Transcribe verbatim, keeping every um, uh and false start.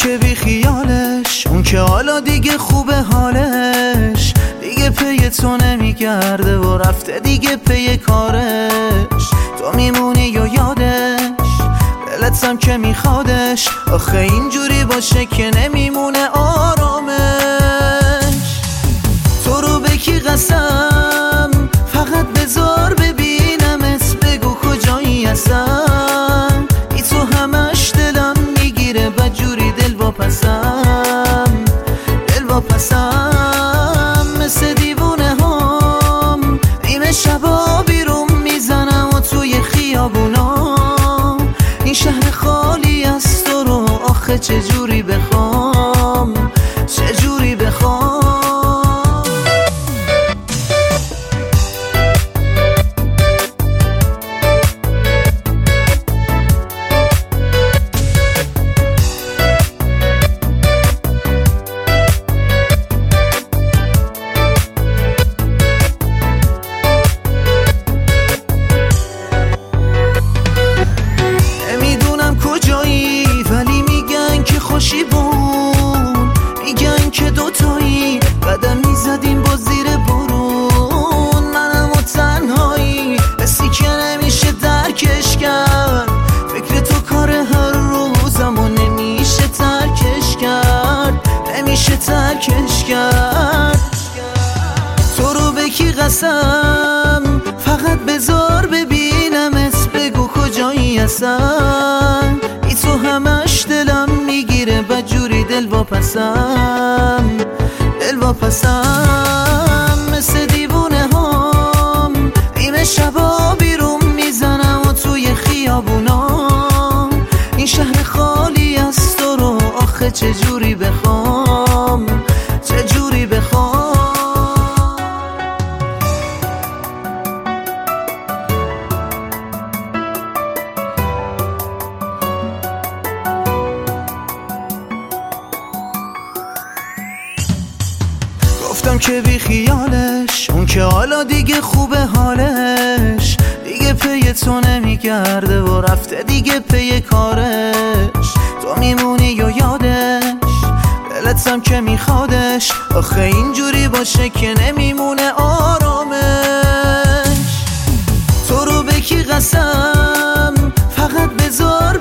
که بی خیالش، اون که حالا دیگه خوبه حالش، دیگه پی تو نمیگرده و رفته دیگه پی کارش. تو میمونی یا یادش، دلتم که میخوادش، آخه اینجوری باشه که نمیمونه آرامش. تو رو به کی قسم، فقط بذار ببینمت، بگو کجایی هستم. ای تو همش دلم میگیره بدجوری، دل واپسم دل واپسم. مثل دیوونه هم نیمه شبا بیرون میزنم و توی خیابونا، این شهر خالی از تو رو آخه چجوری بخوام چجوری بخوام. ولی میگن که خوشی بون، میگن که دوتایی قدم میزدیم با زیر برون. منم و تنهایی حسی که نمیشه درکش کرد، فکر تو کار هر روزم و نمیشه ترکش کرد نمیشه ترکش کرد. تو رو به کی قسم، فقط بذار ببینمت، بگو کجایی هستم. ای تو همش دلم میگیره بدجوری، دل واپسم دل واپسم. مثل دیوونه هم نیمه شبا بیرون میزنم و توی خیابونا، این شهر خالی از تو رو آخه چجوری بخوام چجوری بخوام. گفتم که بی خیالش، اون که حالا دیگه خوبه حالش، دیگه پی تو نمیگرده و رفته دیگه پی کارش. تو میمونی یا یادش، دلتم که میخوادش، آخه اینجوری باشه که نمیمونه آرامش. تو رو به کی قسم، فقط بذار